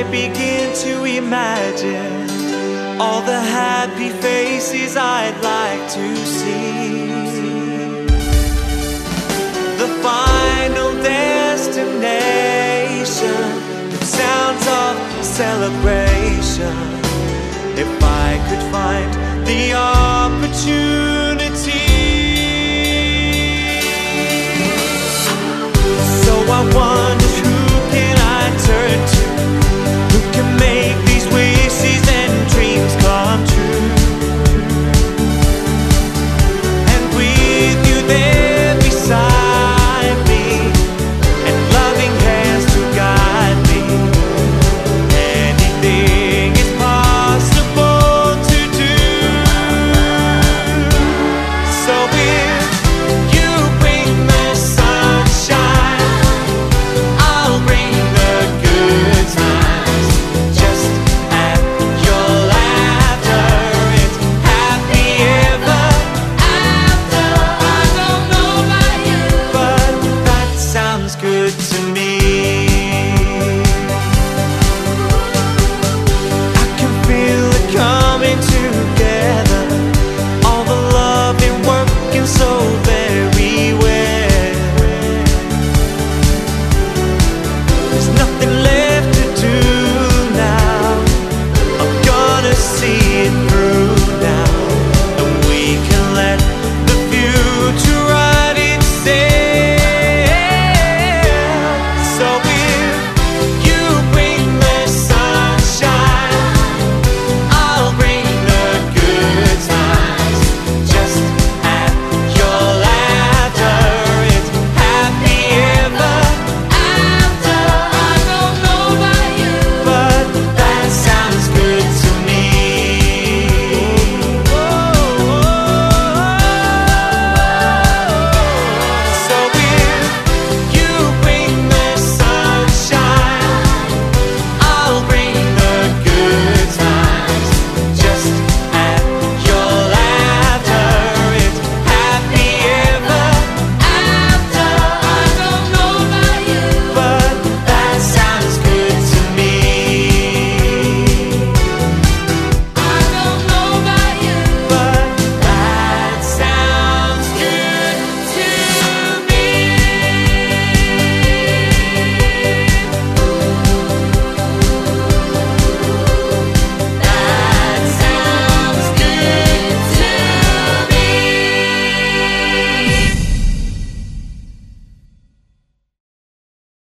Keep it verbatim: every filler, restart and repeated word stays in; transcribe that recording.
begin to imagine all the happy faces I'd like to see. The final destination with sounds of celebration. If I could find the opportunity. So I wonder, who can I turn to? Who can make these wishes and dreams come true? And with you there